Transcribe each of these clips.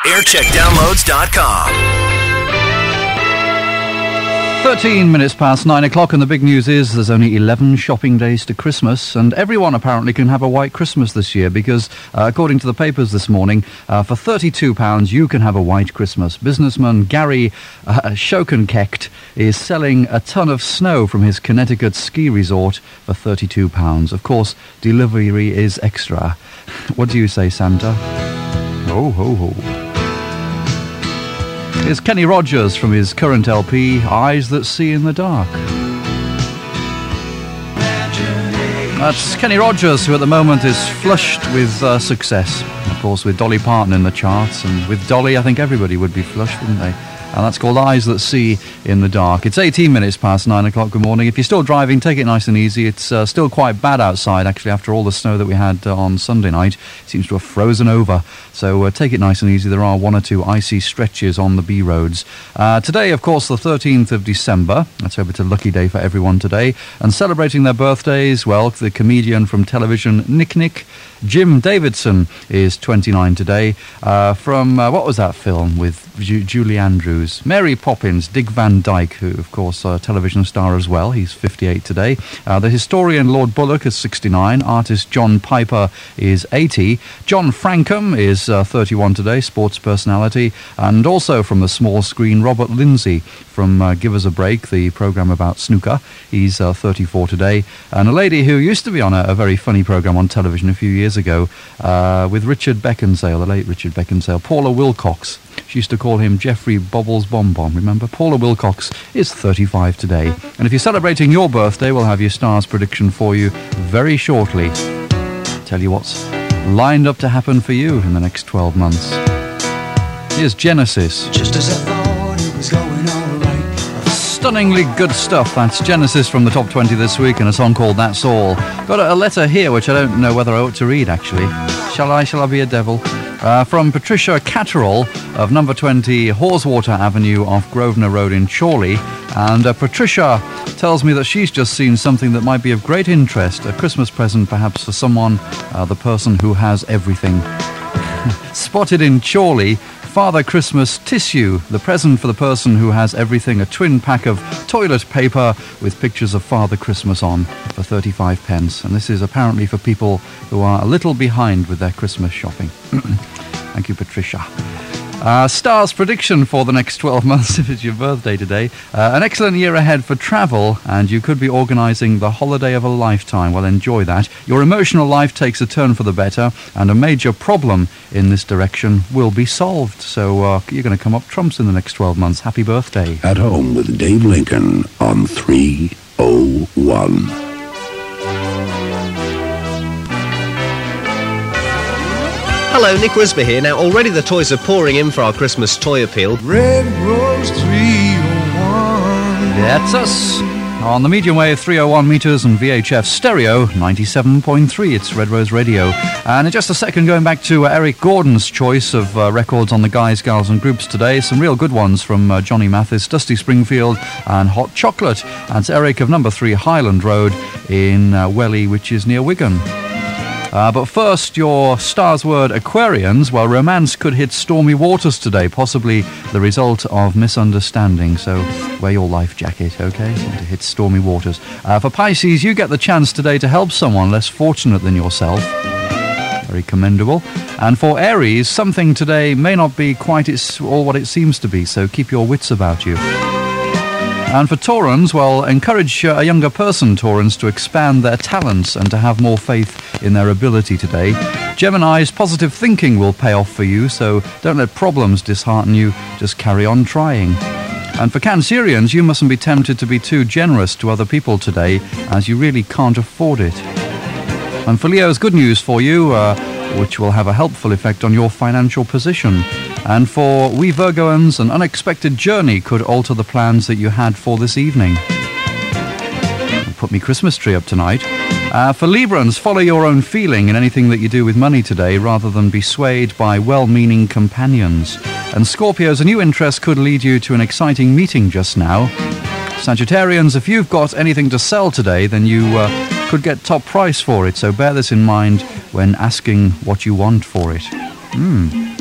aircheckdownloads.com. 13 minutes past 9 o'clock, and the big news is there's only 11 shopping days to Christmas, and everyone apparently can have a white Christmas this year because, according to the papers this morning, for £32 you can have a white Christmas. Businessman Gary Schokenknecht is selling a ton of snow from his Connecticut ski resort for £32. Of course, delivery is extra. What do you say, Santa? Ho, ho, ho. Here's Kenny Rogers from his current LP, Eyes That See in the Dark. That's Kenny Rogers, who at the moment is flushed with success. Of course, with Dolly Parton in the charts, and with Dolly, I think everybody would be flushed, wouldn't they? And that's called Eyes That See in the Dark. It's 18 minutes past 9 o'clock. Good morning. If you're still driving, take it nice and easy. It's still quite bad outside, actually, after all the snow that we had on Sunday night. It seems to have frozen over. So take it nice and easy. There are one or two icy stretches on the B roads. Today, of course, the 13th of December. Let's hope it's a lucky day for everyone today. And celebrating their birthdays, well, the comedian from television, Nick, Jim Davidson, is 29 today. From, what was that film with Julie Andrews? Mary Poppins, Dick Van Dyke, who, of course, a television star as well. He's 58 today. The historian Lord Bullock is 69. Artist John Piper is 80. John Frankham is 31 today, sports personality. And also from the small screen, Robert Lindsay from Give Us a Break, the programme about snooker. He's 34 today. And a lady who used to be on a very funny programme on television a few years ago with Richard Beckinsale, the late Richard Beckinsale, Paula Wilcox. She used to call him Jeffrey Bobbles Bonbon. Remember? Paula Wilcox is 35 today. And if you're celebrating your birthday, we'll have your stars prediction for you very shortly. Tell you what's lined up to happen for you in the next 12 months. Here's Genesis. Just as I thought it was going all right. Stunningly good stuff. That's Genesis from the top 20 this week, and a song called That's All. Got a letter here which I don't know whether I ought to read, actually. Shall I be a devil? From Patricia Catterall of number 20 Haweswater Avenue off Grosvenor Road in Chorley. And Patricia tells me that she's just seen something that might be of great interest, a Christmas present perhaps for someone, the person who has everything. Spotted in Chorley, Father Christmas tissue, the present for the person who has everything, a twin pack of toilet paper with pictures of Father Christmas on for 35 pence. And this is apparently for people who are a little behind with their Christmas shopping. Thank you, Patricia. Stars prediction for the next 12 months, if it's your birthday today. An excellent year ahead for travel, and you could be organising the holiday of a lifetime. Well, enjoy that. Your emotional life takes a turn for the better, and a major problem in this direction will be solved. So you're going to come up trumps in the next 12 months. Happy birthday. At Home with Dave Lincoln on 301. Hello, Nick Wisby here. Now, already the toys are pouring in for our Christmas toy appeal. Red Rose 301. That's us. On the medium wave 301 metres and VHF stereo 97.3. It's Red Rose Radio. And in just a second, going back to Eric Gordon's choice of records on the Guys, Gals and Groups today. Some real good ones from Johnny Mathis, Dusty Springfield and Hot Chocolate. That's Eric of number 3 Highland Road in Welly, which is near Wigan. But first, your Stars word Aquarians. Well, romance could hit stormy waters today, possibly the result of misunderstanding. So wear your life jacket, okay? It's going to hit stormy waters. For Pisces, you get the chance today to help someone less fortunate than yourself. Very commendable. And for Aries, something today may not be quite all what it seems to be, so keep your wits about you. And for Taurans, well, encourage a younger person, Taurans, to expand their talents and to have more faith in their ability today. Geminis, positive thinking will pay off for you, so don't let problems dishearten you, just carry on trying. And for Cancerians, you mustn't be tempted to be too generous to other people today, as you really can't afford it. And for Leo's, good news for you, which will have a helpful effect on your financial position. And for we Virgoans, an unexpected journey could alter the plans that you had for this evening. I'll put me Christmas tree up tonight. For Librans, follow your own feeling in anything that you do with money today rather than be swayed by well-meaning companions. And Scorpios, a new interest could lead you to an exciting meeting just now. Sagittarians, if you've got anything to sell today, then you could get top price for it, so bear this in mind when asking what you want for it.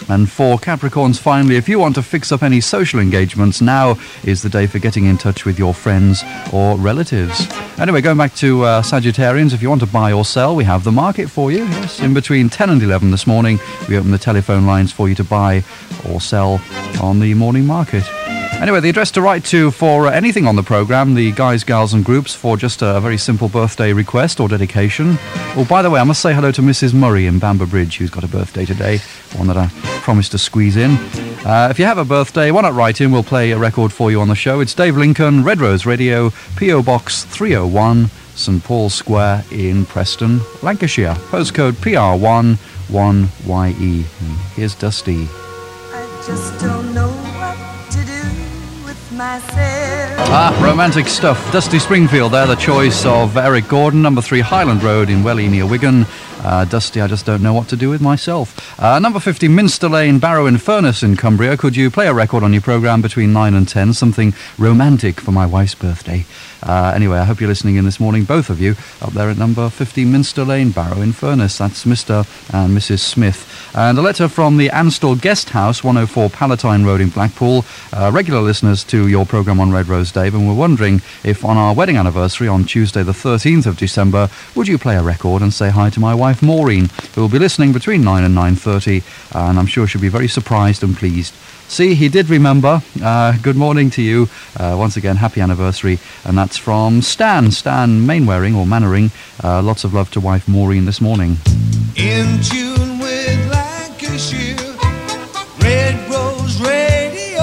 And for Capricorns, finally, if you want to fix up any social engagements, now is the day for getting in touch with your friends or relatives. Anyway, going back to Sagittarians, if you want to buy or sell, we have the market for you. Yes, in between 10 and 11 this morning, we open the telephone lines for you to buy or sell on the morning market. Anyway, the address to write to for anything on the programme, the guys, gals and groups, for just a very simple birthday request or dedication. Oh, by the way, I must say hello to Mrs. Murray in Bamber Bridge, who's got a birthday today, one that I promised to squeeze in. If you have a birthday, why not write in? We'll play a record for you on the show. It's Dave Lincoln, Red Rose Radio, P.O. Box 301, St Paul's Square in Preston, Lancashire. Postcode PR1 1YE. Here's Dusty. I just don't know what to do with myself. Romantic stuff. Dusty Springfield there, the choice of Eric Gordon, number 3 Highland Road in Welly near Wigan. Dusty, I just don't know what to do with myself. Number 50, Minster Lane, Barrow in Furness in Cumbria. Could you play a record on your programme between 9 and 10? Something romantic for my wife's birthday. Anyway, I hope you're listening in this morning, both of you, up there at number 50, Minster Lane, Barrow in Furness. That's Mr. and Mrs. Smith. And a letter from the Anstall Guest House, 104 Palatine Road in Blackpool. Regular listeners to your programme on Red Rose, Dave, and we're wondering if on our wedding anniversary on Tuesday the 13th of December, would you play a record and say hi to my wife Maureen, who will be listening between 9 and 9:30, and I'm sure she'll be very surprised and pleased. See, he did remember. Good morning to you. Once again, happy anniversary. And that's from Stan Mainwaring or Mannering. Lots of love to wife Maureen this morning. In tune with Lancashire, Red Rose Radio.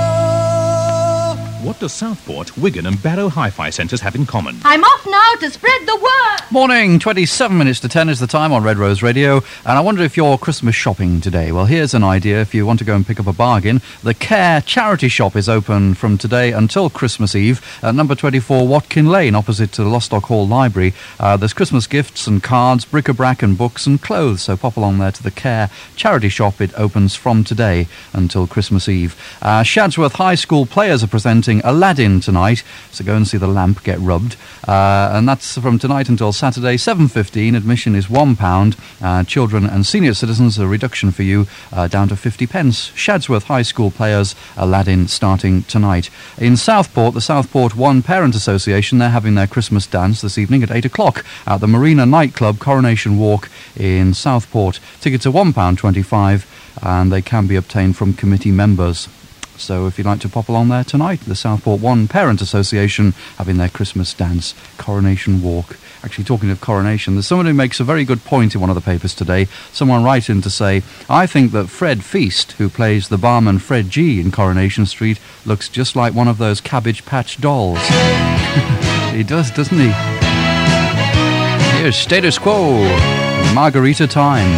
What do Southport, Wigan and Barrow Hi-Fi centres have in common? I'm off now to spread the word. Morning, 27 minutes to 10 is the time on Red Rose Radio. And I wonder if you're Christmas shopping today. Well, here's an idea. If you want to go and pick up a bargain, the Care charity shop is open from today until Christmas Eve at number 24 Watkin Lane, opposite to the Lostock Hall Library. There's Christmas gifts and cards, bric-a-brac and books and clothes. So pop along there to the Care charity shop. It opens from today until Christmas Eve. Shadsworth High School players are presenting Aladdin tonight, so go and see the lamp get rubbed. And that's from tonight until Saturday, 7:15. Admission is £1. Children and senior citizens, a reduction for you, down to 50 pence. Shadsworth High School players, Aladdin starting tonight. In Southport, the Southport One Parent Association, they're having their Christmas dance this evening at 8 o'clock at the Marina Nightclub, Coronation Walk in Southport. Tickets are £1.25 and they can be obtained from committee members. So if you'd like to pop along there tonight, the Southport One Parent Association having their Christmas dance, Coronation Walk. Actually, talking of coronation, there's someone who makes a very good point in one of the papers today. Someone writes in to say, I think that Fred Feast, who plays the barman Fred G in Coronation Street, looks just like one of those Cabbage Patch dolls. He does, doesn't he? Here's Status Quo, Margarita Time.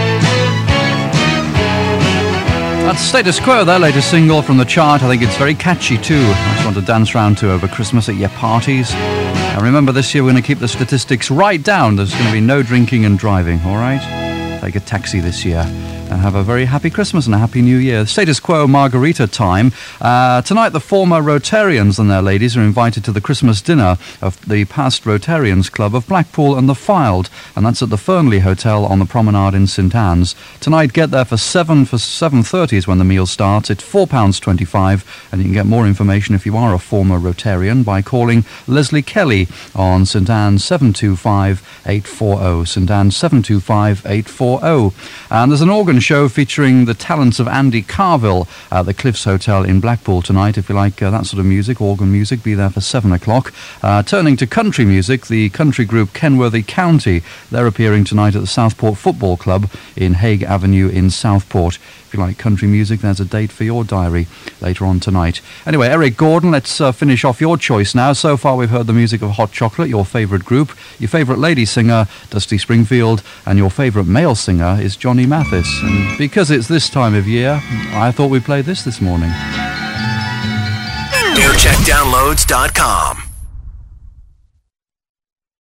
That's Status Quo, their latest single from the chart. I think it's very catchy too. Nice one to dance round to over Christmas at your parties. And remember, this year we're going to keep the statistics right down. There's going to be no drinking and driving, all right? Take a taxi this year. And have a very happy Christmas and a happy New Year. Status Quo, Margarita Time. Tonight, the former Rotarians and their ladies are invited to the Christmas dinner of the past Rotarians Club of Blackpool and the Fylde, and that's at the Fernley Hotel on the Promenade in St Anne's. Tonight, get there for 7:30 is when the meal starts. It's £4.25, and you can get more information if you are a former Rotarian by calling Leslie Kelly on St Anne's 725-840. St Anne's 725-840. And there's an organ show featuring the talents of Andy Carville at the Cliffs Hotel in Blackpool tonight. If you like that sort of music, organ music, be there for 7 o'clock. Turning to country music, the country group Kenworthy County, they're appearing tonight at the Southport Football Club in Hague Avenue in Southport. If you like country music, there's a date for your diary later on tonight. Anyway, Eric Gordon, let's finish off your choice now. So far we've heard the music of Hot Chocolate, your favourite group, your favourite lady singer, Dusty Springfield, and your favourite male singer is Johnny Mathis. And because it's this time of year, I thought we'd play this morning. AirCheckDownloads.com